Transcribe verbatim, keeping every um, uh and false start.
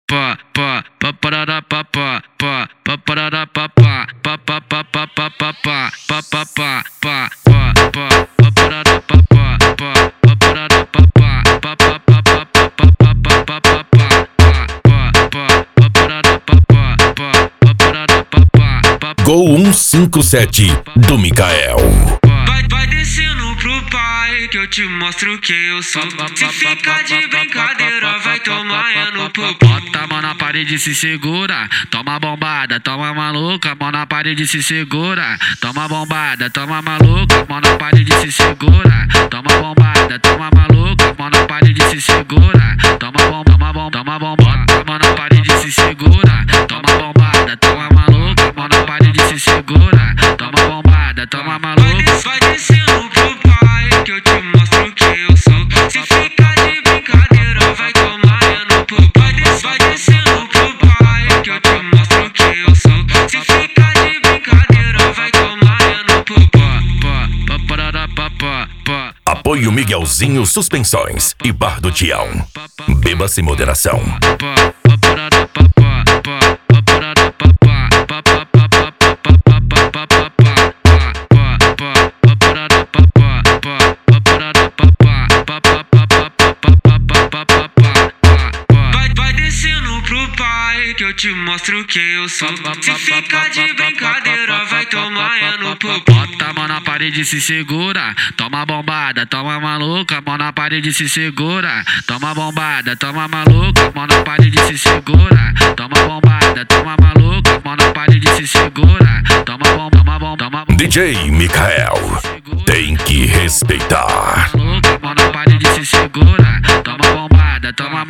pá, pá, pá, parará, pá, pá, pá, pá, parará, pá, pá, pá, pá, pá, pá, pá, pá, pá, pá, pá, pá, pá, pá, pá, pá, parará, pá, pá, pá, pá, parará, pá, pá, pá, pá, pá, pá, pá, pá, pá, pá, pá, pá, Gol cento e cinquenta e sete do Mikael. Vai, vai descendo pro pai que eu te mostro quem eu sou. Se ficar de brincadeira, vai tomar é no popô. Bota a mão na parede, se segura. Toma bombada, toma maluca. Mão na parede, se segura. Toma bombada, toma maluca. Mão na parede, se segura. Toma bombada, toma maluca. Mão na parede, se segura. Toma bom, toma bom, toma bom. Bota a mão na parede, se segura. Toma bombada, toma maluca. Mão na parede, se segura. Toma bombada, toma maluca. Vai descendo pro pai que eu te mostro quem eu sou. Se ficar de brincadeira, vai tomar é no popô. Vai, des vai descendo pro pai que eu te mostro quem eu sou. Se ficar de brincadeira, vai tomar é no popô. Pá, pá, parará, pá, pá, pá. Apoio Miguelzinho Suspensões e Bar do Tião. Beba sem moderação. Pá, pá, parará, pá, pá, pá, pá, parará, pá, pá, pá, pá, pá, pá, pá, pá, pá, pá, pá, pá, pá. Que eu te mostro quem eu sou. Se ficar de brincadeira, vai tomar é no popô. Bota a mão na parede, se segura. Toma bombada, toma maluca. Mão na parede, se segura. Toma bombada, toma maluca. Mão na parede, se segura. Toma bombada, toma maluca. Mão na parede, se segura. Toma bom, toma bom, toma bom. D J Mikael tem que respeitar. Mão na parede, se segura. Toma bombada, toma